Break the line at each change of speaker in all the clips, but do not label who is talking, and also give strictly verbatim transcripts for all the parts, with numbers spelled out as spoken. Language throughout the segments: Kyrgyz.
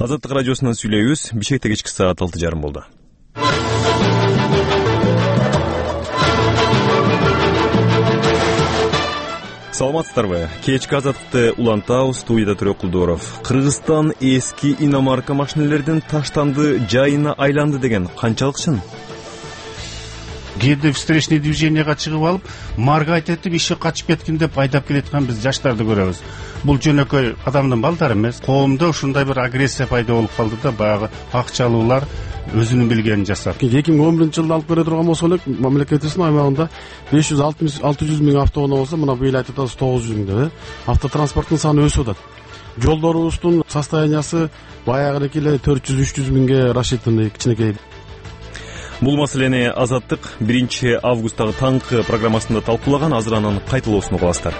Азаттык радиосунан сүйлөйбүз. Бишкекте кечки саат алты жарым болду. Саламатсыздарбы? Кечки азаттыкты улантабыз. Студияда Төрөк Кулдоров. Кыргызстан эски иномарка машинелердин таштанды жайына айланды деген канчалык чын?
Кээде встречный движенияга чыгып алып, марга айтып, иши качып кеткен деп айдап келеткан биз жаштарды көрөбүз. Бул жөнөкөй адамдын балдары эмес. Коомдо ушундай бир агрессия пайда болуп калды да, баягы акчалуулар өзүнүн билгенин жасап.
эки миң он биринчи жылда алып бере турган болсо элек мамлекетибиздин аймагында беш жүз алты жүз миң автоунаа болсо, мына быйыл айтып атабыз тогуз жүз миң деп. Автотранспорттун саны өсүп атат. Жолдорубуздун состояниясы баягыныкы эле төрт жүз үч жүз миңге рассчитанный кичинекей.
Бул маселени Азаттык биринчи августтагы таңкы программасында талкуулаган. Азыр анын кайталоосун угасыздар.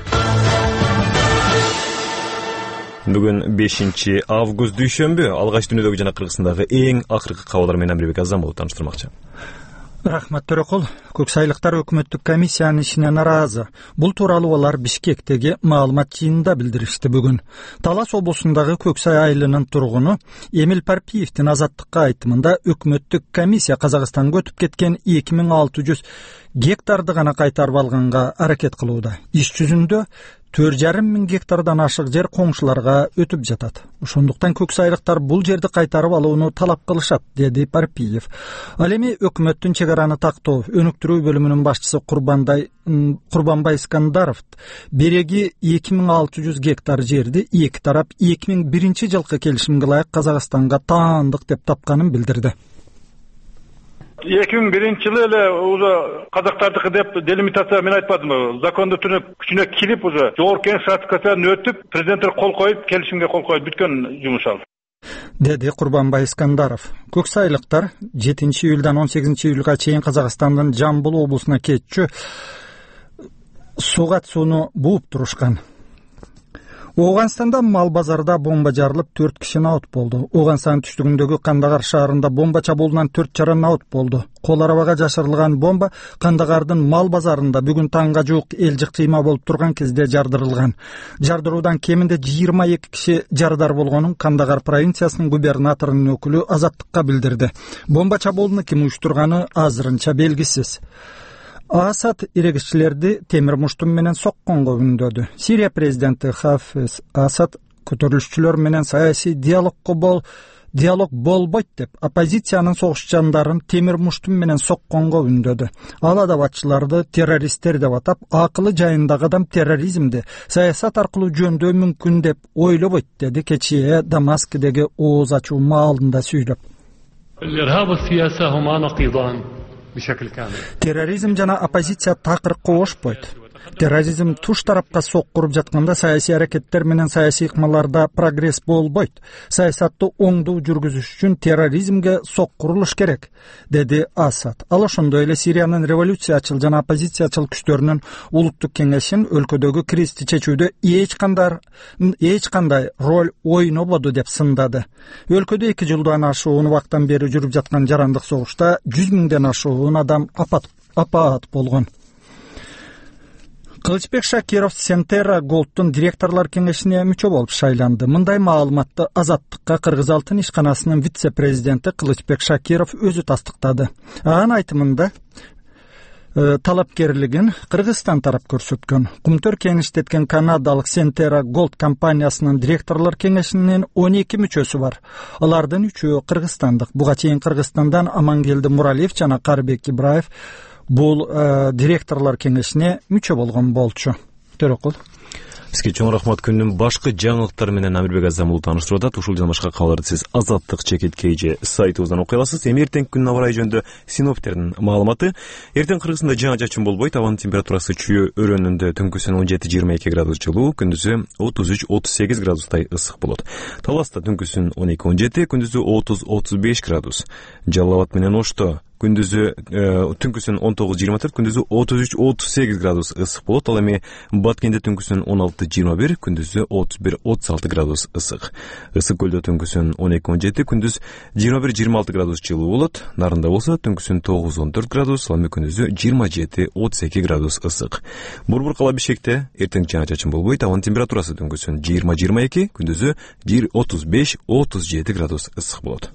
Бүгүн бешинчи август дүйшөмбү. Алгач дүйнөдөгү жана Кыргызстандагы эң акыркы кабарлар менен Амирбек Азамов тааныштырмакчы.
Рахмат Төрөкул. Көксайлыктар өкмөттүк комиссиянын ишине наразы. Бул тууралуу алар Бишкектеги маалымат жыйынында билдиришти бүгүн. Талас облусундагы Көксай айылынын тургуну Эмил Парпиевдин Азаттыкка айтымында өкмөттүк комиссия Казакстанга өтүп кеткен эки миң алты жүз гектарды гана кайтарып алганга аракет кылууда. Иш жүзүндө төрт жарым миң гектардан ашык жер коңшуларга өтүп жатат. Ошондуктан көксайлыктар бул жерди кайтарып алууну талап кылышат, деди Парпиев. Ал эми өкмөттүн чек араны тактоо өнүктүрүү бөлүмүнүн башчысы Курбандай Курбанбай Искандаров береги эки миң алты жүз гектар жерди эки тарап эки миң биринчи жылкы келишимге ылайык Казакстанга таандык деп тапканын билдирди.
эки миң биринчи жылы эле уже казактардыкы деп делимитация мен айтпадым. Закондуу түрүнө күчүнө кирип уже жогорку кеңеш ратификациядан өтүп, президенттер кол коюп, келишимге кол коюп бүткөн жумуш ал.
Деди Курбанбай Искандаров. Көксайлыктар жетинчи июлдан он сегизинчи июлга чейин Казакстандын Жамбыл облусуна кетчү сугат сууну бууп турушкан. Оганстанда мал базарда бомба жарылып төрт киши наут болду. Оганстан түштүгүндөгү Кандагар шаарында бомба чабуулунан төрт жаран наут болду. Кол арабага жашырылган бомба Кандагардын мал базарында бүгүн таңга жуук элжик кыйма болуп турган кезде жардырылган. Жардыруудан кеминде жыйырма эки киши жарадар болгонун Кандагар провинциясынын губернаторунун өкүлү Азаттыкка билдирди. Бомба чабуулуну ким уюштурганы азырынча белгисиз. Асад эрегиччилерди темир муштум менен сокконго үндөдү. Сирия президенти Хафиз Асад көтөрүлүшчүлөр менен саясий диалогго бол диалог болбойт деп оппозициянын согушчандарын темир муштум менен сокконго үндөдү. Ал адабатчыларды террористтер деп атап, акылы жайындагы адам терроризмди саясат аркылуу жөндөө мүмкүн деп ойлобойт, деди кечээ Дамаскдеги ооз ачуу маалында сүйлөп. Терроризм жана оппозиция такыр кошпойт. Терроризм туш тарапка соккуруп жатканда саясий аракеттер менен саясий ыкмаларда прогресс болбойт. Саясатты оңдуу жүргүзүш үчүн терроризмге соккурулуш керек, деди Асад. Ал ошондой эле Сириянын революциячыл жана оппозициячыл күчтөрүнүн улуттук кеңешин өлкөдөгү кризисти чечүүдө эч кандай эч кандай роль ойнободу деп сындады. Өлкөдө эки жылдан ашуун убактан бери жүрүп жаткан жарандык согушта жүз миңден ашуун адам апат апаат болгон. Кылычбек Шакиров Сентерра Голдтун директорлор кеңешине мүчө болуп шайланды. Мындай маалыматты Азаттыкка Кыргыз Алтын ишканасынын вице-президенти Кылычбек Шакиров өзү тастыктады. Анын айтымында э, талапкерлигин Кыргызстан тарап көрсөткөн. Кумтөр кеңештеткен канадалык Сентерра Голд компаниясынын директорлор кеңешинин он эки мүчөсү бар. Алардын үчөө кыргызстандык. Буга чейин Кыргызстандан Амангелди Муралиев жана Карбек Ибраев бул э, директорлор кеңешине мүчө болгон болчу. Төрөкул.
Сизге чоң рахмат. Күндүн башкы жаңылыктары менен Амирбек Азамов тааныштырып атат. Ушул жана башка кабарларды сиз Азаттык чекит кейже сайтыбыздан окуй аласыз. Эми эртеңки күндүн аба ырайы жөнүндө синоптиктердин маалыматы. Эртең Кыргызстанда жаан чачын болбойт. Абанын температурасы чүйө өрөөнүндө түнкүсүн он жети жыйырма эки градус жылуу, күндүзү отуз үч отуз сегиз градустай ысык болот. Таласта түнкүсүн он эки он жети, күндүзү отуз отуз беш градус. Жалал Абад менен Ошто күндүзү түнкүсүн он тогуз жыйырма төрт, күндүзү отуз үч отуз сегиз градус ысык болот. Ал эми Баткенде түнкүсүн он алты жыйырма бир, күндүзү отуз бир отуз алты градус ысык. Ысык көлдө түнкүсүн он эки он жети, күндүз жыйырма бир жыйырма алты градус жылуу болот. Нарында болсо түнкүсүн тогуз он төрт градус, ал эми күндүзү жыйырма жети отуз эки градус ысык. Борбор кала Бишкекте эртең жана чачын болбойт. Абанын температурасы түнкүсүн жыйырма жыйырма эки, күндүзү отуз беш отуз жети градус ысык болот.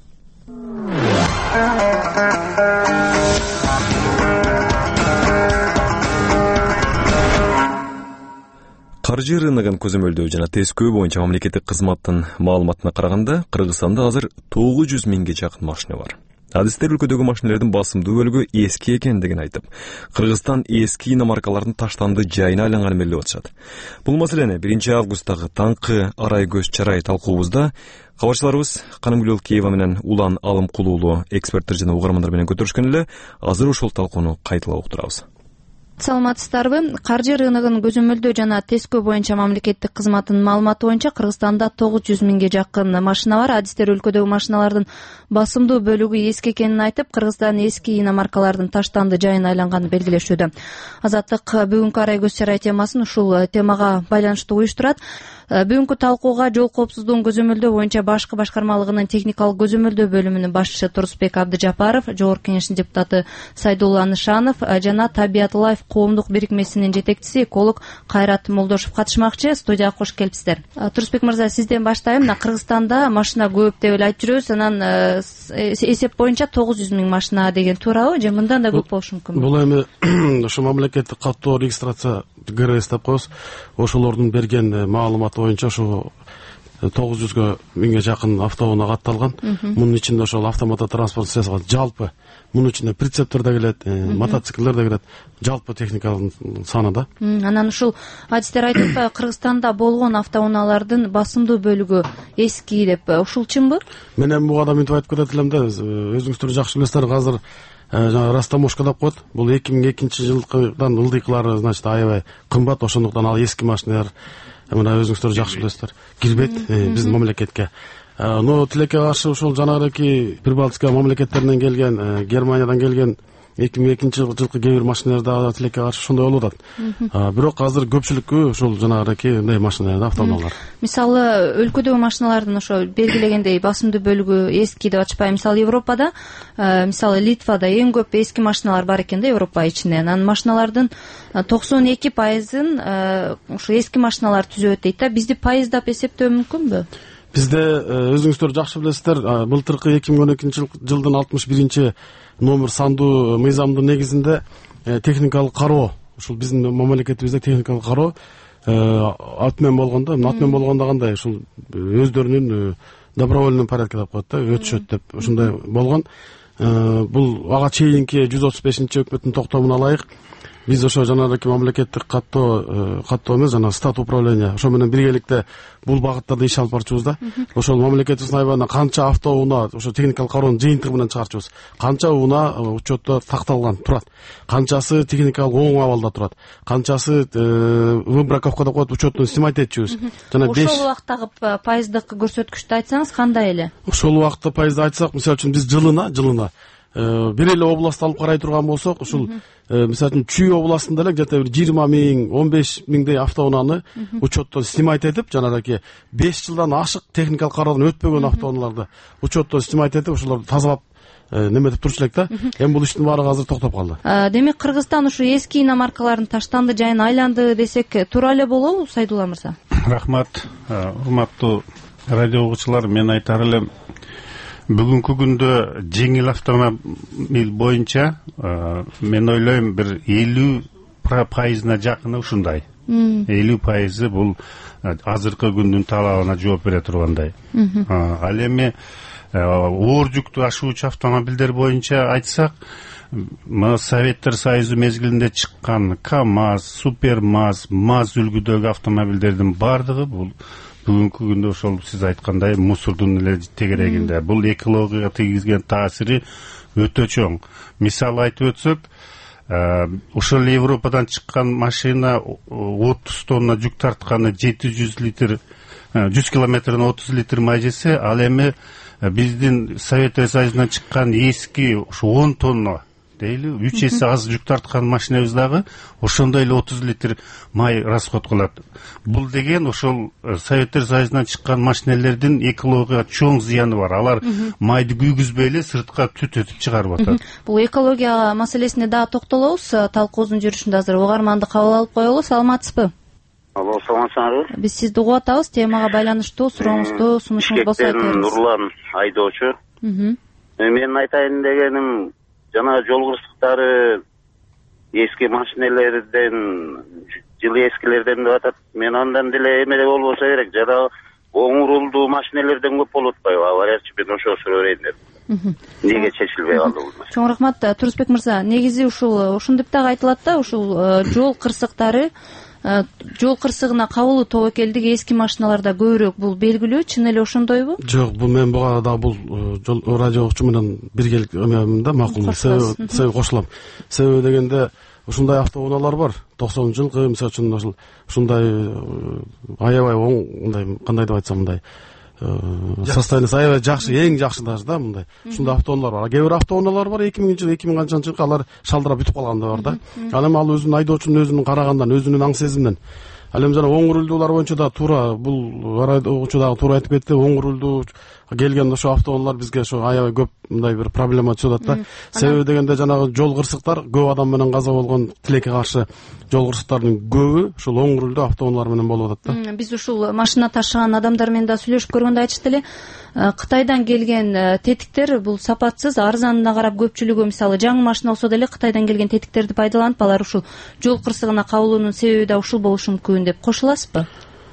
Каржы рыногун көзөмөлдөө жана тескөө боюнча мамлекеттик кызматтын маалыматына караганда, Кыргызстанда азыр тогуз жүз миңге жакын машина бар. Адистер өлкөдөгү машиналардын басымдуу бөлүгү эски экендигин айтып, Кыргызстан эски иномаркалардын таштанды жайына айланган эмне деп атышат. Бул маселени биринчи августтагы таңкы арай көз чарай талкуубузда кабарчыларыбыз Канымгүл Киева менен Улан Алымкулуулу эксперттер жана угармандар менен көтөрүшкөн эле. Азыр ушул талкууну кайталап уктурабыз.
Саламатсыздарбы? Каржы рыногун көзөмөлдөө жана тескөө боюнча мамлекеттик кызматтын маалыматы боюнча Кыргызстанда тогуз жүз миңге жакын машина бар. Адистер өлкөдөгү машиналардын басымдуу бөлүгү эски экенин айтып, Кыргызстан эски иномаркалардын таштанды жайына айланганын белгилешүүдө. Азаттык бүгүнкү арай көз чарай темасын ушул темага байланыштуу уюштурат. Бүгүнкү талкууга жол коопсуздугун көзөмөлдөө боюнча башкы башкармалыгынын техникалык көзөмөлдөө бөлүмүнүн башчысы Турсбек Абдыжапаров, Жогорку Кеңештин депутаты Сайдулла Нышанов жана Табиат Лайф коомдук бирикмесинин жетекчиси эколог Кайрат Молдошев катышмакчы. Студияга кош келипсиздер. Турсбек мырза, сизден баштайм. Мына Кыргызстанда машина көп деп эле айтып жүрөбүз. Анан эсеп боюнча тогуз жүз миң машина деген туурабы же мындан да көп болушу мүмкүнбү?
Бул эми ушу мамлекеттик каттоо регистрация ГРС деп коебуз. Ошолордун берген маалыматы боюнча ошо тогуз жүзгө миңге жакын автоунаа катталган. Мунун ичинде ошол автомат транспорт средствосу жалпы, мунун ичинде прицептер да келет, мотоциклдер да келет, жалпы техниканын саны да.
Анан ушул адистер айтып, Кыргызстанда болгон автоунаалардын басымдуу бөлүгү эски деп. Ушул чынбы?
Мен эми буга да мынтип айтып кетет элем да, өзүңүздөр жакшы билесиздер, азыр жана растаможка деп коет. Бул эки миң экинчи жылкыдан ылдыйкылары, значит, аябай кымбат. Ошондуктан ал эски машиналар, мына өзүңүздөр жакшы билесиздер, кирбейт биздин мамлекетке. Но тилекке каршы ушул жанагыдагы Прибалтика мамлекеттеринен келген, Германиядан келген эки миң экинчи жылкы кээ бир машиналар да тилекке каршы ошондой болуп атат. Бирок азыр көпчүлүккө ушул жанагыдагы мындай машиналар, автоунаалар.
Мисалы, өлкөдөгү машиналардын ошо белгилегендей басымдуу бөлүгү эски деп атышпайбы? Мисалы, Европада, мисалы Литвада эң көп эски машиналар бар экен да, Европа ичинде. Анан машиналардын токсон эки пайызын ушу эски машиналар түзөт дейт да. Бизди пайыздап эсептөө мүмкүнбү?
Бизде өзүңүздөр жакшы билесиздер, былтыркы эки миң он экинчи жылдын алтымыш биринчи номер сандуу мыйзамдын негизинде техникалык кароо, ушул биздин мамлекетибизде техникалык кароо атмен болгондо, атмен болгондо кандай, ушул өздөрүнүн добровольный порядке деп коет да, өтүшөт деп ушундай болгон. Бул ага чейинки жүз отуз бешинчи өкмөттүн токтомуна ылайык биз ошо жанагы мамлекеттик каттоо каттоо эмес, жана стат управление ошо менен биргеликте бул багыттарда иш алып барчубуз да. Ошол мамлекетибиздин айбанына канча автоунаа ошо техникалык кароонун жыйынтыгы менен чыгарчубуз. Канча унаа учетто такталган турат, канчасы техникалык оң абалда турат, канчасы выбраковка деп коет, учеттон снимать этчүбүз. Жана
ошол убактагы пайыздык көрсөткүчтү айтсаңыз кандай эле?
Ошол убакта пайызды айтсак, мисалы үчүн биз жылына жылына бир эле област алып карай турган болсок, ушул мисалы үчүн Чүй областында эле где-то бир жыйырма миң, он беш миңдей автоунааны учеттон снимать этип, жанагы беш жылдан ашык техникалык кароодон өтпөгөн автоунааларды учеттон снимать этип, ошолорду тазалап неметип турчу элек да. Эми бул иштин баары азыр токтоп калды.
Демек, Кыргызстан ушу эски иномаркалардын таштанды жайына айланды десек туура эле болобу, Сайдулла мырза?
Рахмат, урматтуу радио угуучулар, мен айтар элем, бүгүнкү күндө жеңил автомобиль боюнча мен ойлойм бир элүү пайызына жакыны ушундай. элүү пайызы бул азыркы күндүн талабына жооп бере тургандай. Ал эми оор жүктү ашуучу автомобилдер боюнча айтсак, Советтер Союзу мезгилинде чыккан КАМАЗ, Супермаз, МАЗ үлгүдөгү автомобилдердин бардыгы бул бүгүнкү күндө ошол сиз айткандай мусордун эле тегерегинде. Бул экологияга тийгизген таасири өтө чоң. Мисал айтып өтсөк, ошол Европадан чыккан машина отуз тонна жүк тартканы жети жүз литр жүз километрден отуз литр май жесе, ал эми биздин Советтер Союзунан чыккан эски ушу он тонна дейли үч эсе аз жүк тарткан машинабыз дагы ошондой эле отуз литр май расход кылат. Бул деген ошол Советтер Союзунан чыккан машинелердин экологияга чоң зыяны бар. Алар майды күйгүзбөй эле сыртка түтөтүп чыгарып атат.
Бул экология маселесине дагы токтолобуз. Талкуубуздун жүрүшүндө азыр угарманды кабыл алып коелу. Саламатсызбы?
Алло, саламатсызбы?
Биз сизди угуп атабыз. Темага байланыштуу сурооңузду сунушуңуз болсо айта бериңиз.
Нурлан айдоочу. Мен айтайын дегеним, жана жол кырсыктары эски машинелерден, жылы эскилерден деп атат. Мен андан деле эмеле болбосо керек, жана оң урулдуу машинелерден көп болуп атпайбы? Авариячы мен ошо сурайын деп. Неге чечилбей калды бул маселе?
Чоң рахмат, Турусбек мырза. Негизи ушул ушундеп дагы айтылат да, ушул жол кырсыктары жол кырсыгына кабылуу тобокелдик эски машиналарда көбүрөөк, бул белгилүү, чын эле ошондойбу?
Жок, бул мен буга да бул жол радио окуучу менен биргелик эмемин да, макул. Себеби кошулам. Себеби дегенде ушундай автоунаалар бар. токсонунчу жылкы мисалы үчүн ошол ушундай аябай оң, мындай кандай деп айтсам, мындай состояниясы аябай жакшы, эң жакшы даже да, мындай. Ушундай автоунаалар бар. Кээ бир автоунаалар бар, эки миңинчи жыл, эки миң канчанчы жылкы алар шалдырап бүтүп калган да бар да. Ал эми ал өзүнүн айдоочунун өзүнүн карагандан, өзүнүн аң сезиминен. Ал эми жана оң рулдуулар боюнча да туура, бул айдоочу дагы туура айтып кетти, оң рулдуу келген ошо автоунаалар бизге ошо аябай көп мындай бир проблема түшүп атат да. Себеби дегенде жанагы жол кырсыктар, көп адам менен каза болгон тилекке каршы жол кырсыктардын көбү ушул оң рулдуу автоунаалар менен болуп атат да.
Биз ушул машина ташыган адамдар менен да сүйлөшүп көргөндө айтышты эле, Кытайдан келген тетиктер бул сапатсыз, арзанына карап көпчүлүгү мисалы жаңы машина болсо деле Кытайдан келген тетиктерди пайдаланып, алар ушул жол кырсыгына кабылуунун себеби да ушул болушу мүмкүн деп кошуласызбы?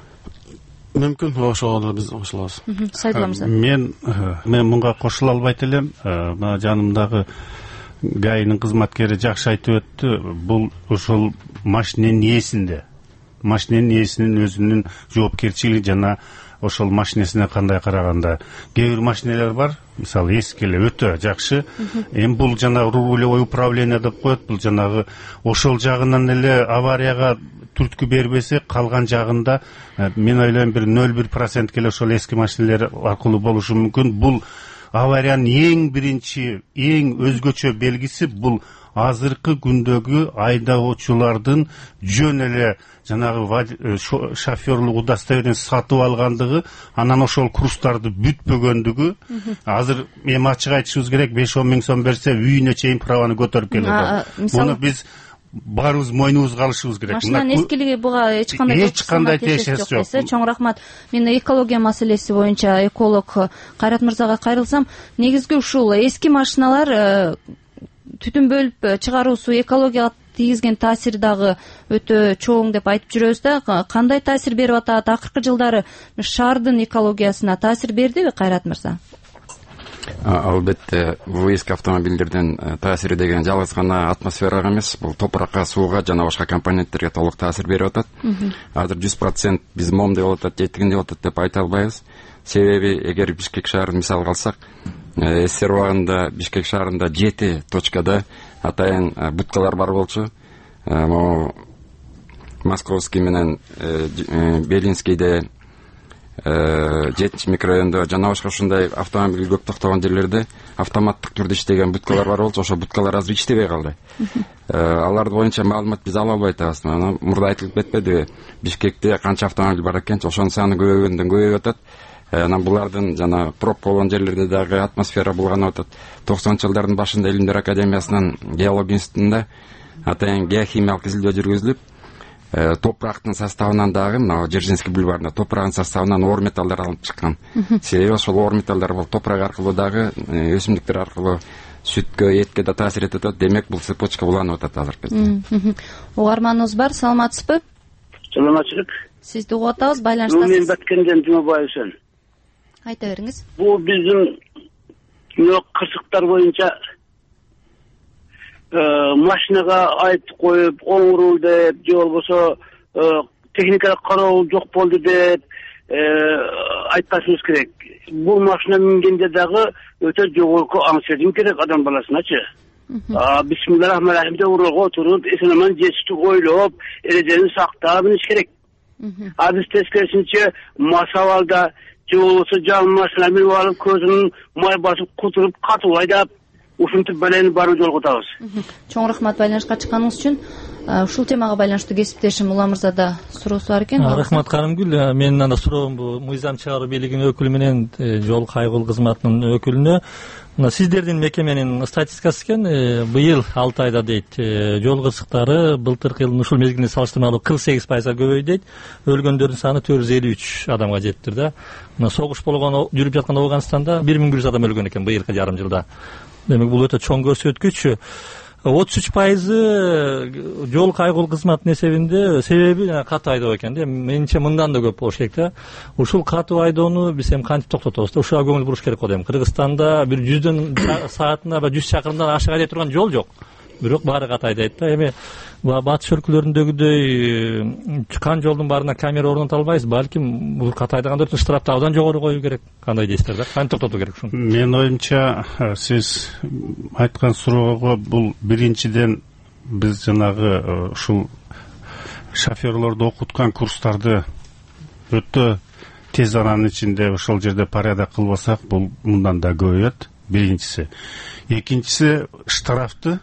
Мүмкүн, ошого биз кошулабыз.
Сайдулла мырза.
Мен мен мунга кошула албайт элем. Мына жанымдагы ГАИнин кызматкери жакшы айтып өттү. Бул ошол машиненин ээсинде. Машиненин ээсинин өзүнүн жоопкерчилиги жана ошол машинесине кандай караганда. Кээ бир машинелер бар, мисалы эски эле өтө жакшы. Эми бул жана рулевой управление деп коет, бул жанагы ошол жагынан эле аварияга түрткү бербесе, калган жагында мен ойлойм бир нөл бир процентке эле ошол эски машинелер аркылуу болушу мүмкүн. Бул авариянын эң биринчи, эң өзгөчө белгиси бул азыркы күндөгү айдоочулардын жөн эле жанагы шоферлук удостоверение сатып алгандыгы, анан ошол курстарды бүтпөгөндүгү. Азыр эми ачык айтышыбыз керек, беш он миң сом берсе үйүнө чейин праваны көтөрүп келет. Муну биз баарыбыз мойнубузга алышыбыз керек.
Машинанын эскилиги буга эч кандай
эч кандай тиешеси жок.
Чоң рахмат. Мен экология маселеси боюнча эколог Кайрат мырзага кайрылсам, негизги ушул эски машиналар түтүн бөлүп чыгаруусу экологияга тийгизген таасири дагы өтө чоң деп айтып жүрөбүз да. Кандай таасир берип атат? Акыркы жылдары шаардын экологиясына таасир бердиби, Кайрат мырза?
Албетте, бул эски автомобилдердин таасири деген жалгыз гана атмосферага эмес, бул топуракка, сууга жана башка компоненттерге толук таасир берип атат. Азыр жүз процент биз момдой болуп атат, жетигиндей болуп атат деп айта албайбыз. Себеби эгер Бишкек шаарын мисал алсак, СССР убагында Бишкек шаарында жети точкада атайын буткалар бар болчу. Могу Московский менен Белинскийде, жетинчи микрорайондо жана башка ушундай автомобиль көп токтогон жерлерде автоматтык түрдө иштеген буткалар бар болчу. Ошо буткалар азыр иштебей калды. Алар боюнча маалымат биз ала албай атабыз. Мурда айтылып кетпедиби, Бишкекте канча автомобиль бар экенчи, ошонун саны көбөйгөндөн көбөйүп атат. Анан булардын жана пробка болгон жерлерде дагы атмосфера булганып атат. токсонунчу жылдардын башында Илимдер академиясынын геология институтунда атайын геохимиялык изилдөө жүргүзүлүп, топурактын составынан дагы, мына Дзержинский бульварында топурактын составынан оор металлдар алынып чыккан. Себеби ошол оор металлдар бул топурак аркылуу дагы, өсүмдүктөр аркылуу сүткө, этке да таасир этип атат. Демек бул цепочка уланып атат азыркы кезде.
Угарманыбыз бар, саламатсызбы?
Саламатчылык.
Сизди угуп атабыз, байланыштасыз.
Мен Баткенден Жумабаевсың.
Айта бериңиз.
Бул биздин жол кырсыктар боюнча машинага айтып коюп, оң рул деп, же болбосо техникалык кароо жок болду деп айтпашыбыз керек. Бул машина мингенде дагы өтө жогорку аң сезим керек адам баласыначы. Бисмиллахиррахманиррахим деп урулга отуруп, эсен-аман жетиштик ойлоп, эрежени сактап миниш керек.
Aziz teskерисинче Масавалда же болбосо жаңы машина минип алып көзүнүн май басып кутуруп катып айдап ушинтип балени баруу жолготабыз.
Чоң рахмат байланышка чыкканыңыз үчүн. Ушул темага байланыштуу кесиптешим Ула мырза да суроосу бар экен.
Рахмат Карымгүл. Менин анда суроом бул Мыйзам чыгаруу бийлигинин өкүлү менен жол кайгыл кызматынын өкүлүнө. Сиздердин мекеменин статистикасы экен, быйыл алты айда дейт, жол кырсыктары былтыркы жылдын ушул мезгилине салыштырмалуу кырк сегиз пайызга көбөйдү дейт. Өлгөндөрдүн саны төрт жүз элүү үч адамга жеттир да. Мына согуш болгон жүрүп жүр жаткан Ооганстанда бир миң бир жүз адам өлгөн экен быйылкы жарым жылда. Демек бул өтө чоң көрсөткүч. отуз үч пайызы жол кайгыл кызматынын эсебинде себеби катуу айдоо экен да. Менимче мындан да көп болуш керек да. Ушул катуу айдоону биз эми кантип токтотобуз да? Ушуга көңүл буруш керек го дейм. Кыргызстанда бир жүздөн саатына ба жүз чакырымдан ашык айдай турган жол жок. Бирок баары катуу айдайт да. Эми батыш өлкөлөрүндөгүдөй чыккан жолдун баарына камера орното албайбыз. Балким бул катуу айдагандар үчүн штрафты абдан жогору коюу керек. Кандай дейсиздер да? Кантип токтотуу керек ушуну?
Менин оюмча, сиз айткан суроого бул биринчиден биз жанагы ушул шоферлорду окуткан курстарды өтө тез аранын ичинде ошол жерде порядок кылбасак, бул мындан да көбөйөт. Биринчиси. Экинчиси, штрафты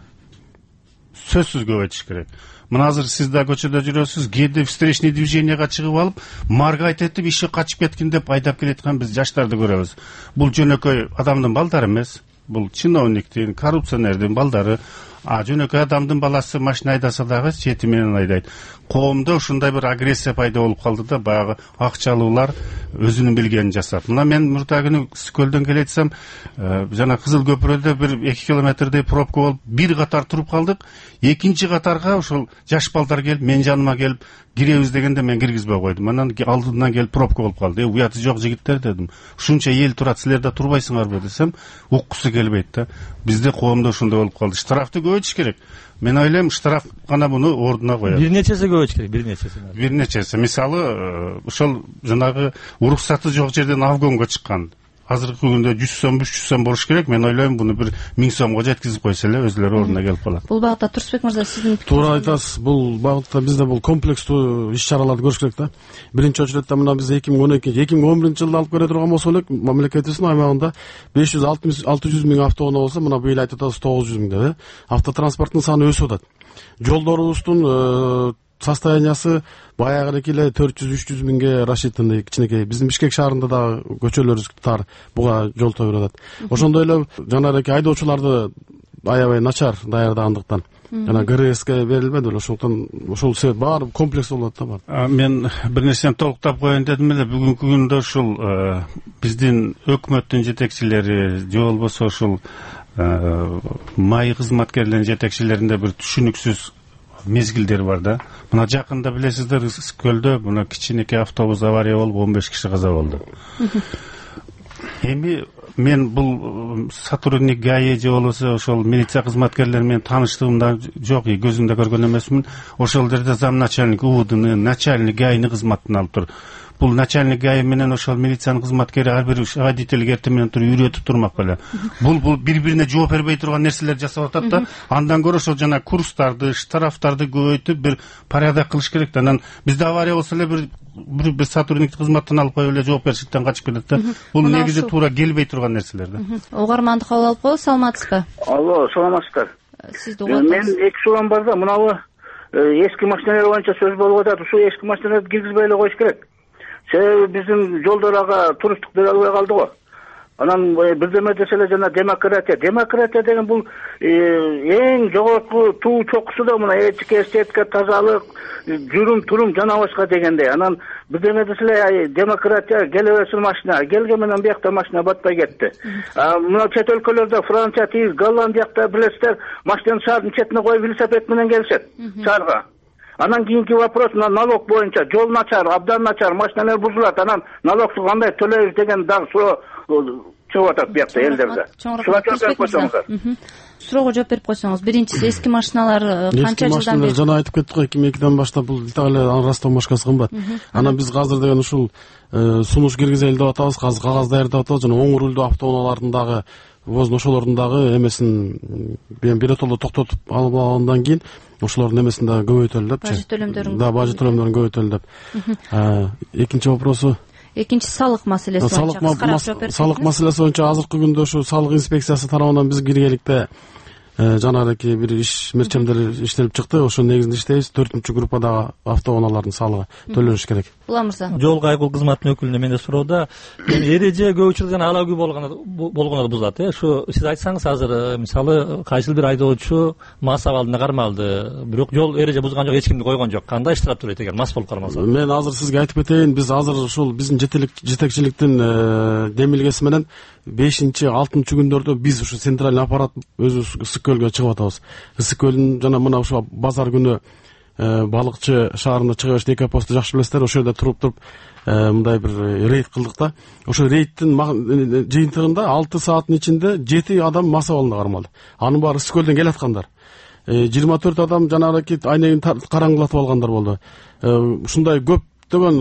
сөзсүз көбөйтүш керек. Мына азыр сиз да көчөдө жүрөсүз, кээде встречный движенияга чыгып алып, маргайт этип иши качып кеткин деп айдап келеткан биз жаштарды көрөбүз. Бул жөнөкөй адамдын балдары эмес, бул чиновниктин, коррупционердин балдары. А жөнөкөй адамдын баласы машина айдаса дагы чети менен айдайт. Коомдо ушундай бир агрессия пайда болуп калды да, баягы акчалуулар өзүнүн билгенин жасап. Мына мен мурда күнү Скөлдөн келетсем, жана Кызыл көпүрөдө бир эки километрдей пробка болуп, бир катар туруп калдык. Экинчи катарга ошол жаш балдар келип, мен жаныма келип киребиз дегенде мен киргизбей койдум. Анан алдынан келип пробка болуп калды. Э, уяты жок жигиттер дедим. Ушунча эл турат, силер да турбайсыңарбы десем, уккусу келбейт да. Бизде коомдо ушундай болуп калды. Штрафты көбөйтүш керек. Мен ойлойм, штраф гана муну ордуна коет.
Бир нечеси көбөйтүш керек, бир нечеси.
Бир нечеси. Мисалы, ошол жанагы уруксаты жок жерден авгонго чыккан. Азыркы күндө жүз сом, үч жүз сом болуш керек. Мен ойлойм, буну бир миң сомго жеткизип койсо эле өзүлөрү ордуна келип калат.
Бул багытта Турсбек мырза, сиздин пикириңиз?
Туура айтасыз. Бул багытта бизде бул комплекстүү иш-чараларды көрүш керек да. Биринчи очередте мына биз эки миң он эки эки миң он биринчи жылда алып келе турган болсок элек, мамлекетибиздин аймагында беш жүз алты жүз миң автоунаа болсо, мына быйыл айтып атабыз тогуз жүз миң деп. Автотранспорттун саны өсүп атат. Жолдорубуздун состояниясы баягыдеки эле төрт жүз үч жүз миңге рассчитанный кичинекей. Биздин Бишкек шаарында да көчөлөрүбүз тар, буга жол тобур атат. Ошондой эле жанагы айдоочуларды аябай начар даярдагандыктан жана ГРСке берилбеди эле, ошондон ошол себеп баары комплекс болуп атат да.
Мен бир нерсени толуктап коеюн дедим эле. Бүгүнкү күндө ушул биздин өкмөттүн жетекчилери же болбосо ушул май кызматкерлеринин жетекчилеринде бир түшүнүксүз мезгилдер бар да. Мына жакында билесиздер, Көлдө мына кичинекей автобус авария болуп он беш киши каза болду. Эми мен бул сотрудник ГАИ же болбосо ошол милиция кызматкерлери менен тааныштыгымда жок, көзүмдө көргөн эмесмин. Ошол жерде зам начальник УВДны, начальник ГАИны кызматтан алып тур. Бул начальник ГАИ менен ошол милициянын кызматкери ар бир водитель эртең менен туруп үйрөтүп турмак беле. Бул бул бири-бирине жооп бербей турган нерселер жасап атат да. Андан көрө ошол жана курстарды, штрафтарды көбөйтүп бир порядок кылыш керек да. Анан бизде авария болсо эле бир бир бир сотрудникти кызматтан алып коюп эле жоопкерчиликтен качып кетет да. Бул негизи туура келбей турган нерселер да.
Угарманды кабыл алып коебуз. Саламатсызбы?
Алло, саламатсыздар.
Сизди угатабыз.
Мен эки суроом бар да. Мынабы эски машиналар боюнча сөз болуп атат. Ушул эски машиналарды киргизбей эле коюш керек. Себеби биздин жолдор ага туруштук бере албай калды го. Анан бирдеме десе эле жана демократия. Демократия деген бул эң жогорку туу чокусу да мына этика, эстетика, тазалык, жүрүм турум жана башка дегендей. Анан бирдеме десе эле демократия келе берсин машина. Келген менен биякта машина батпай кетти. Мына чет өлкөлөрдө Франция, Тиз, Голландиякта билесиздер, машинаны шаардын четине коюп велосипед менен келишет шаарга. Анан кийинки вопрос, мына налог боюнча жол начар, абдан начар, машиналар бузулат, анан налогсу кандай төлөйбүз деген дагы суроо чыгып атат биякта элдерде. Шуларга жооп койсоңуздар.
Суроого жооп берип койсоңуз. Биринчиси, эски машиналар канча жылдан бери?
Жана айтып кеттик го, эки миң экиден баштап бул Италия Ростов машинасы кымбат. Анан биз азыр деген ушул сунуш киргизели деп атабыз, азыр кагаз даярдап атабыз, жана оң рулдуу автоунаалардын дагы воз ошолордун дагы эмесин биротолдо токтотуп алгандан кийин ошолордун эмесин дагы көбөйтөлү депчи.
Бажет төлөмдөрүн.
Да, бажет төлөмдөрүн көбөйтөлү деп. Экинчи вопросу.
Экинчи салык маселеси боюнча.
Салык маселеси боюнча азыркы күндө ушу салык инспекциясы тарабынан биз киргеликте жанагыдеки бир иш мерчемдер иштелип чыкты. Ошонун негизинде иштейбиз. төртүнчү группадагы автоунаалардын салыгы төлөнүш керек.
Ула мырза.
Жол кайгыл кызматынын өкүлүнө менде суроодо, эреже көп учурда алагүй болгону бузулат. Ушу сиз айтсаңыз азыр мисалы кайсыл бир айдоочу мас абалында кармалды, бирок жол эреже бузган жок, эч кимди койгон жок. Кандай штраф төлөйт эгер мас болуп кармалса?
Мен азыр сизге айтып кетейин, биз азыр ушул биздин жетекчиликтин демилгеси менен бешинчи алтынчы күндөрдө биз ушу центральный аппарат өзүбүз ысык көлгө чыгып атабыз. Ысык көлдүн жана мына ушу базар күнү балыкчы шаарына чыгып эки апосту жакшы билесиздер, ошол жерде туруп туруп мындай бир рейд кылдык да. Ошо рейдтин жыйынтыгында алты сааттын ичинде жети адам мас абалында кармалды. Анын баары ысык көлдөн келаткандар. жыйырма төрт адам жанагы айнегин караңгылатып алгандар болду. Ушундай көп деген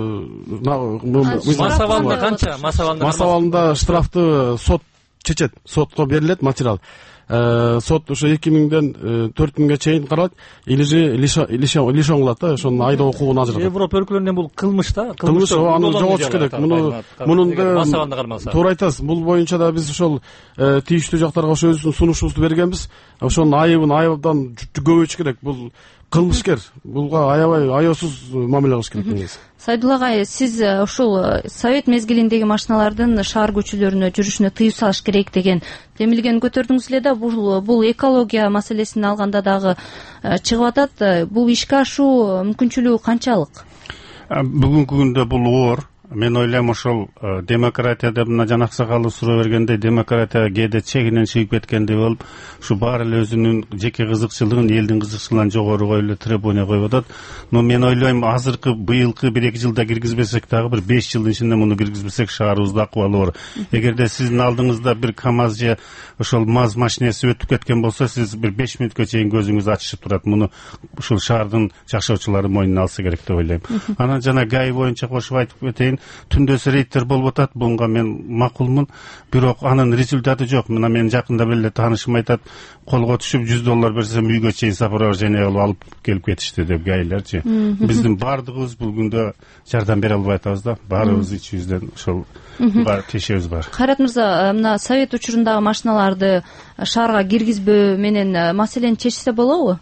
мас абалында канча? Мас абалында
мас абалында штрафты сот чечет, сотко берилет материал. Сот ошо эки миңден төрт миңге чейин каралат, или же лишен кылат да, ошонун айдоо укугун ажыратат.
Европа өлкөлөрүндө бул кылмыш да,
кылмыш, аны жоготуш керек. Муну мунун туура айтасыз. Бул боюнча да биз ошол тийиштүү жактарга ошо өзүбүздүн сунушубузду бергенбиз. Ошонун айыбын айыбдан көбөйтүш керек. Бул кылмышкер, булга аябай аяосуз мамиле кылыш керек негизи.
Сайдулла агай, сиз ушул совет мезгилиндеги машиналардын шаар көчөлөрүнө жүрүшүнө тыюу салыш керек деген демилгени көтөрдүңүз эле да, бул бул экология маселесин алганда дагы чыгып атат. Бул ишке ашуу мүмкүнчүлүгү канчалык?
Бүгүнкү күндө бул оор. Мен ойлойм ошол демократияда мына жанакы сакалы суроо бергендей демократия кээде чегинен чыгып кеткендей болуп, ушу баары эле өзүнүн жеке кызыкчылыгын элдин кызыкчылыгынан жогору коюп эле требование коюп атат. Но мен ойлойм азыркы быйылкы бир эки жылда киргизбесек дагы бир беш жылдын ичинде муну киргизбесек шаарыбызда акыбалы оор. Эгерде сиздин алдыңызда бир КАМАЗ же ошол МАЗ машинеси өтүп кеткен болсо, сиз бир беш мүнөткө чейин көзүңүз ачышып турат. Муну ушул шаардын жашоочулары мойнуна алса керек деп ойлойм. Анан жана ГАИ боюнча кошуп айтып кетейин, түндөсү рейдтер болуп атат, буга мен макулмун, бирок анын результаты жок. Мына мен жакында эле таанышым айтат, колго түшүп жүз доллар берсем үйгө чейин сопровождение кылып алып келип кетишти деп ГАИлерчи. Биздин баардыгыбыз бул күндө жардам бере албай атабыз да, баарыбыз ичибизден ошол бар тешебиз бар.
Кайрат мырза, мына совет учурундагы машиналарды шаарга киргизбөө менен маселени чечсе болобу?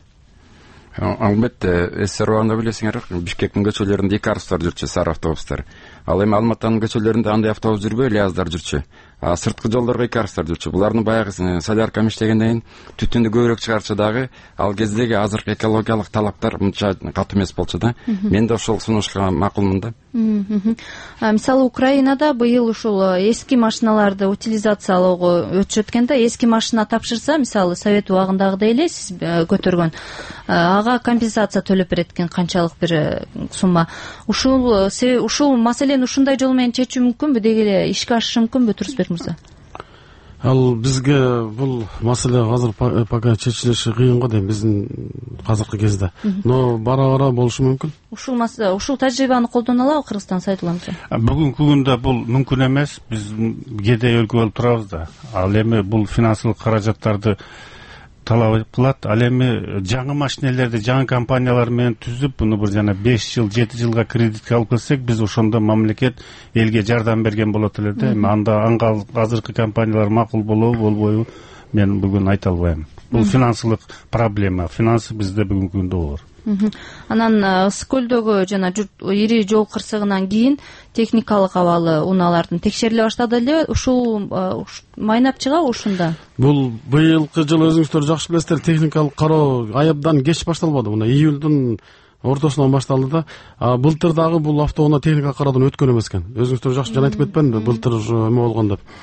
Албетте, СССР убагында билесиңер, Бишкектин көчөлөрүндө эки автобустар жүрчү, сары автобустар. Ал эми Алматанын көчөлөрүндө андай автобус жүрбөй, ЛиАЗдар жүрчү. А сырткы жолдорго эки автобустар жүрчү. Булардын баягы соляркам иштегенден кийин түтүндү көбүрөөк чыгарчу дагы, ал кездеги азыркы экологиялык талаптар мынча катуу эмес болчу да. Мен да ошол сунушка макулмун да.
Мисалы Украинада быйыл ушул эски машиналарды утилизациялоого өтүшөт экен да. Эски машина тапшырса, мисалы совет убагындагыдай эле сиз көтөргөн, ага компенсация төлөп берет экен, канчалык бир сумма. Ушул ушул маселени ушундай жол менен чечүү мүмкүнбү, деги эле ишке ашышы мүмкүнбү, Турсбек мырза?
Ал бизге бул маселе азыр пока чечилиши кыйын го дейм, биздин азыркы кезде. Но бара-бара болушу мүмкүн.
Ушул маселе, ушул тажрыйбаны колдоно алабы Кыргызстан, Сайдулла мырза?
Бүгүнкү күндө бул мүмкүн эмес. Биз кедей өлкө болуп турабыз да. Ал эми бул финансылык каражаттарды талап кылат. Ал эми жаңы машинелерди жаңы компаниялар менен түзүп, буну бир жана беш жыл, жети жылга кредитке алып келсек, биз ошондо мамлекет элге жардам берген болот эле да. Эми анда анга азыркы компаниялар макул болобу, болбойбу, мен бүгүн айта албайм. Бул финансылык проблема. Финансы бизде бүгүнкү күндө оор.
Анан ысык көлдөгү жана ири жол кырсыгынан кийин техникалык абалы унаалардын текшериле баштады эле. Ушул майнап чыгабы ушунда?
Бул быйылкы жыл өзүңүздөр жакшы билесиздер, техникалык кароо айыбдан кеч башталбады. Мына июлдун ортосунан башталды да. А былтыр дагы бул автоунаа техникалык кароодон өткөн эмес экен. Өзүңүздөр жакшы жана айтып кетпедимби, былтыр эме болгон деп.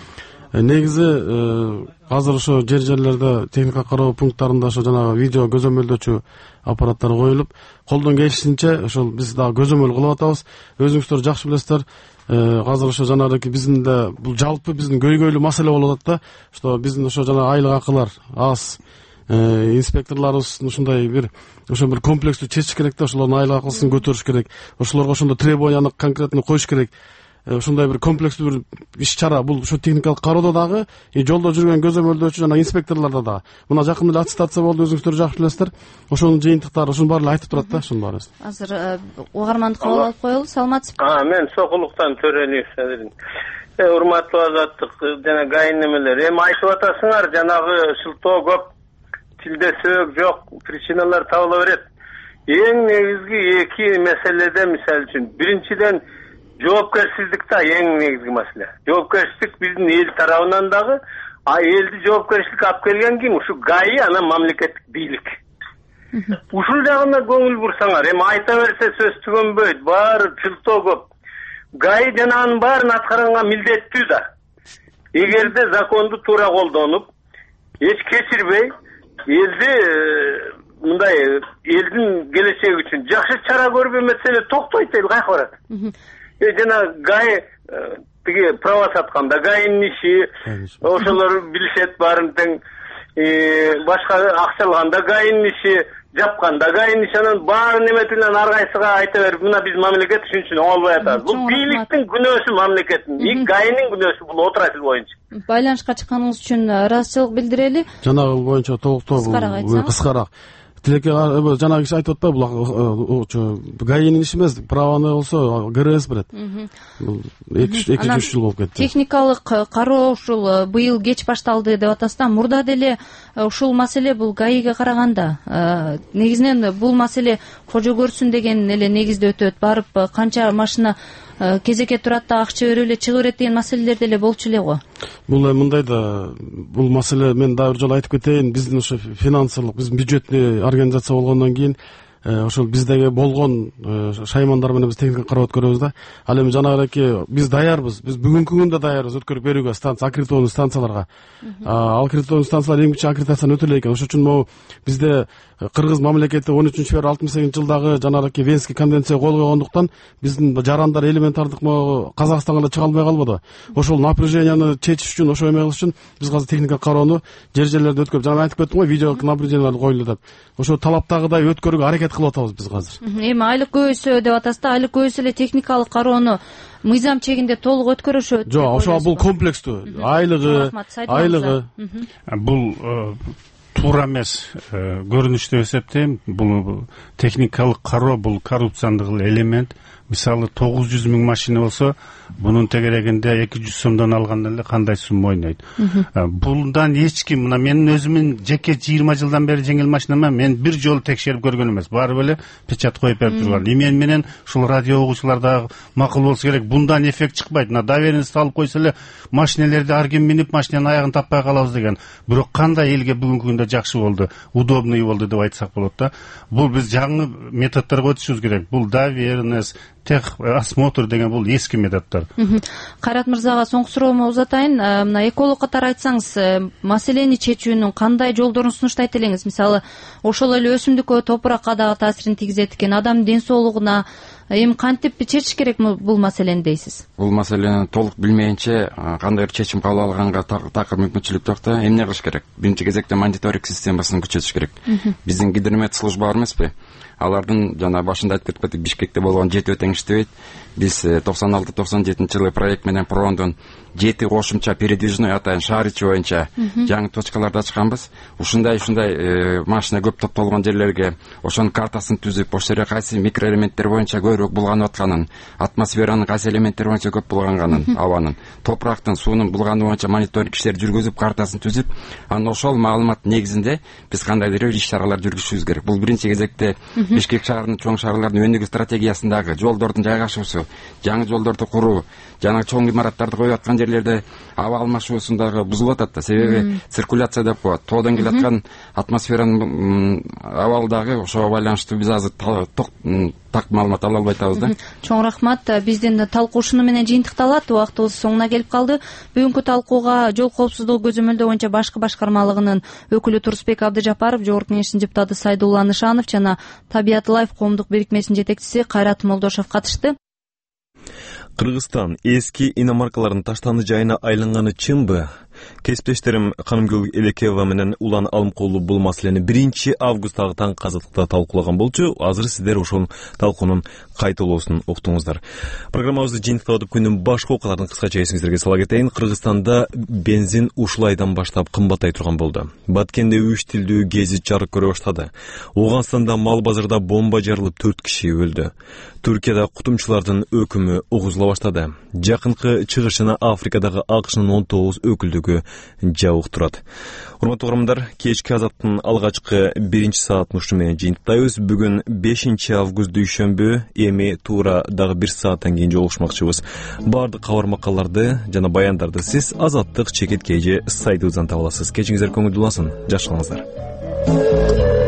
негизи азыр ошо жер жерлерде техника кароо пункттарында ошо жанагы видео көзөмөлдөөчү аппараттар коюлуп, колдон келишинче ошол биз дагы көзөмөл кылып атабыз. Өзүңүздөр жакшы билесиздер, азыр ошо жанагы биздин да бул жалпы биздин көйгөйлүү маселе болуп атат да, что биздин ошо жана айлык акылар аз, инспекторлорубуз ушундай бир ошо бир комплекстүү чечиш керек да, ошолордун айлык акысын көтөрүш керек, ошолорго ошондой требованияны конкретно коюш керек. Ушундай бир комплекстүү бир иш чара, бул ушу техникалык кароодо дагы, жолдо жүргөн көзөмөлдөөчү жана инспекторлордо дагы. Мына жакында эле аттестация болду, өзүңүздөр жакшы билесиздер. Ошонун жыйынтыктары, ушунун баары эле айтып турат да, ушунун баары.
Азыр угарманды кабыл алып коелу. Саламатсызбы?
А, мен Сокулуктан Төрөлиев. Урматтуу азаттык жана гайын немелер. Эми айтып атасыңар, жанагы шылтоо көп, тилде сөк жок, причиналар табыла берет. Эң негизги эки маселеде, мисалы үчүн, биринчиден жоопкерчилик да эң негизги маселе. Жоопкерчилик биздин эл тарабынан дагы, а элди жоопкерчиликке алып келген ким? Ушу ГАИ, анан мамлекеттик бийлик. Ушул жагына көңүл бурсаңар, эми айта берсе сөз түгөнбөйт, баары чылтоо көп. ГАИ жана анын баарын аткаранга милдеттүү да. Эгерде законду туура колдонуп, эч кечирбей, элди мындай элдин келечеги үчүн жакшы чара көрбөй маселе токтойт, эл кайка барат. Жана ГАИ тиги права сатканда ГАИнин иши, ошолор билишет баарын тең, башка акчалганда ГАИнин иши, жапканда ГАИнин иши, анан баарын эметилен ар кайсыга айта берип, мына биз мамлекет ушун үчүн оңолбой атабыз. Бул бийликтин күнөөсү, мамлекеттин, ГАИнин күнөөсү бул отрасль боюнча.
Байланышка чыкканыңыз үчүн ыраазычылык билдирели.
Жанагы боюнча толуктоо кыскараак. Тилекке жанагы киши айтып атпайбы, бул ГАИнин иши эмес, праваны болсо ГРС берет. эки үч жыл болуп кетти.
Техникалык кароо ушул быйыл кеч башталды деп атасыз да, мурда деле ушул маселе бул ГАИге караганда негизинен бул маселе кожо көрсүн деген эле негизде өтөт. Барып канча машина кезекке турат да акча берип эле чыгып берет деген маселелер деле болчу эле го.
Бул мындай да, бул маселе мен дагы бир жолу айтып кетейин, биздин ошо финансылык, биздин бюджетный организация болгондон кийин ошол биздеги болгон шаймандар менен биз техника карап өткөрөбүз да. Ал эми жанагыдaki биз даярбыз, биз бүгүнкү күндө даярбыз өткөрүп берүүгө станция, аккредитованный станцияларга. Аккредитованный станциялар эң кичи аккредитацияны өтө элек экен. Ошон үчүн могу бизде Кыргыз мамлекети он үчүнчү февраль алтымыш сегизинчи жылдагы жанагыдaki Венский конвенция кол койгондуктан биздин жарандар элементардык могу Казакстанга да чыга албай калбады. Ошол напряженияны чечиш үчүн, ошо эме кылыш үчүн биз азыр техника кароону жер жерлерде өткөрүп, жана айтып кеттим го, видео наблюдениялар коюлду деп. Ошо талаптагыдай өткөрүүгө аракет кылып атабыз биз азыр.
Эми айлык көбөйсө деп атасыз да, айлык көбөйсө эле техникалык кароону мыйзам чегинде толук өткөрүшөт.
Жок, ошо бул комплекстүү. Айлыгы, айлыгы.
Бул туура эмес көрүнүш деп эсептейм. Бул техникалык кароо, бул коррупциялык элемент. Мисалы тогуз жүз миң машина болсо, бунун тегерегинде эки жүз сомдон алганда эле кандай сумма ойнойт. Булдан эч ким, мына менин өзүмүн жеке жыйырма жылдан бери жеңил машинама мен бир жолу текшерип көргөн эмес. Барып эле печат коюп берип турган. Эмен менен ушул радио угуучулар дагы макул болсо керек. Бундан эффект чыкпайт. Мына доверенность алып койсо эле машинелерди ар ким минип машинанын аягын таппай калабыз деген. Бирок кандай элге бүгүнкү күндө жакшы болду, удобный болду деп айтсак болот да. Бул биз жаңы методдорго өтүшүбүз керек. Бул доверенность, тех осмотр деген бул эски методдор.
Кайрат мырзага соңку суроому узатайын. Мына эколог катары айтсаңыз, маселени чечүүнүн кандай жолдорун сунуштайт элеңиз? Мисалы, ошол эле өсүмдүккө, топуракка дагы таасирин тийгизет экен, адамдын ден соолугуна эми кантип чечиш керек бул маселени дейсиз?
Бул маселени толук билмейинче кандай бир чечим кабыл алганга такыр мүмкүнчүлүк жок да. Эмне кылыш керек? Биринчи кезекте мониторинг системасын күчөтүш керек. Биздин гидромет служба бар эмеспи? Алардын жана башында айтып кеттик, Бишкекте болгон жети өтең иштебейт. Биз токсон алты токсон жетинчи жылы проект менен Прондун жети кошумча передвижной атайын шаар ичи боюнча жаңы точкаларды ачканбыз. Ушундай ушундай машина көп топтолгон жерлерге ошонун картасын түзүп, ошол жерге кайсы микроэлементтер боюнча көбүрөөк булганып атканын, атмосферанын кайсы элементтери боюнча көп булганганын, абанын, топурактын, суунун булганы боюнча мониторинг иштерди жүргүзүп, картасын түзүп, анан ошол маалымат негизинде биз кандайдыр бир иш-чаралар жүргүзүшүбүз керек. Бул биринчи кезекте Бишкек шаарынын, чоң шаарлардын өнүгүү стратегиясындагы жолдордун жайгашуусу, жаңы жолдорду куруу, жана чоң имараттарды коюп аткан жерлерде аба алмашуусундагы бузулуп атат да. Себеби циркуляция деп коет. Тоодон келаткан атмосферанын абалдагы ошого байланыштуу биз азыр так маалымат ала албай атабыз да.
Чоң рахмат. Биздин талкуу ушуну менен жыйынтыкталат. Убактыбыз соңуна келип калды. Бүгүнкү талкууга жол коопсуздугу көзөмөлдөө боюнча башкы башкармалыгынын өкүлү Турсбек Абдыжапаров, Жогорку Кеңештин депутаты Сайдулла Нышанов жана Табиат Лайф коомдук бирикмесинин жетекчиси Кайрат Молдошов катышты.
Кыргызстан эски иномаркалардын таштанды жайына айланганы чынбы? Кесиптештерим Канымгүл Элекеева менен Улан Алымкулу бул маселени биринчи августтагы таң казыктыкта талкуулаган болчу. Азыр сиздер ошол талкуунун кайталоосун уктуңуздар. Программабызды жыйынтыктап күндүн башка окуяларын кыскача эсиңиздерге сала кетейин. Кыргызстанда бензин ушул айдан баштап кымбаттай турган болду. Баткенде үч тилдүү гезит жарык көрө баштады. Ооганстанда мал базарда бомба жарылып төрт киши өлдү. Түркияда кутумчулардын өкүмү угузула баштады. Жакынкы чыгышына Африкадагы АКШнын он тогуз өкүлдүгү жабык турат. Урматтуу угармандар, кечки азаттын алгачкы биринчи саатын ушу менен жыйынтыктайбыз. Бүгүн бешинчи август дүйшөмбү, эми туура дагы бир сааттан кийин жолугушмакчыбыз. Бардык кабар макалларды жана баяндарды сиз Азаттык чекит кей же сайтыбыздан таба аласыз. Кечиңиздер көңүлдүү болсун. Жакшы калыңыздар.